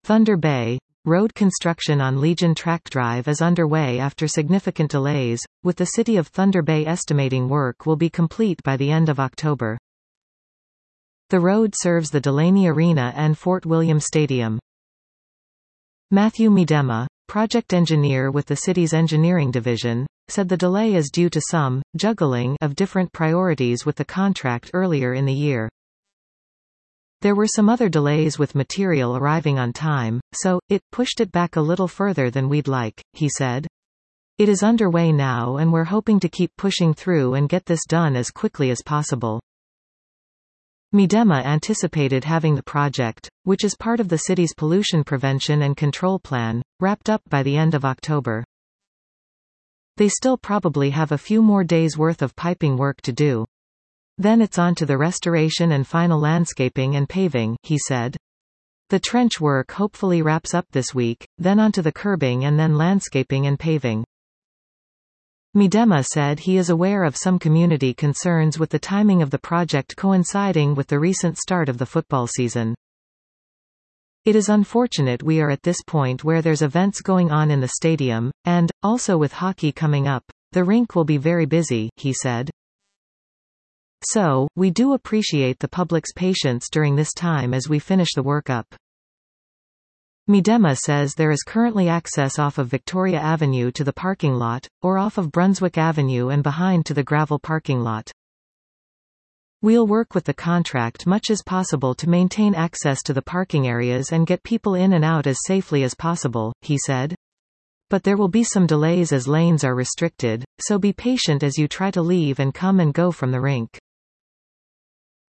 Thunder Bay. Road construction on Legion Track Drive is underway after significant delays, with the City of Thunder Bay estimating work will be complete by the end of October. The road serves the Delaney Arena and Fort William Stadium. Matthew Miedema, project engineer with the city's engineering division, said the delay is due to some juggling of different priorities with the contract earlier in the year. There were some other delays with material arriving on time, so it pushed it back a little further than we'd like, he said. It is underway now and we're hoping to keep pushing through and get this done as quickly as possible. Miedema anticipated having the project, which is part of the city's pollution prevention and control plan, wrapped up by the end of October. They still probably have a few more days' worth of piping work to do. Then it's on to the restoration and final landscaping and paving, he said. The trench work hopefully wraps up this week, then onto the curbing and then landscaping and paving. Miedema said he is aware of some community concerns with the timing of the project coinciding with the recent start of the football season. It is unfortunate we are at this point where there's events going on in the stadium, and, also with hockey coming up, the rink will be very busy, he said. So, we do appreciate the public's patience during this time as we finish the work up. Miedema says there is currently access off of Victoria Avenue to the parking lot, or off of Brunswick Avenue and behind to the gravel parking lot. We'll work with the contract much as possible to maintain access to the parking areas and get people in and out as safely as possible, he said. But there will be some delays as lanes are restricted, so be patient as you try to leave and come and go from the rink.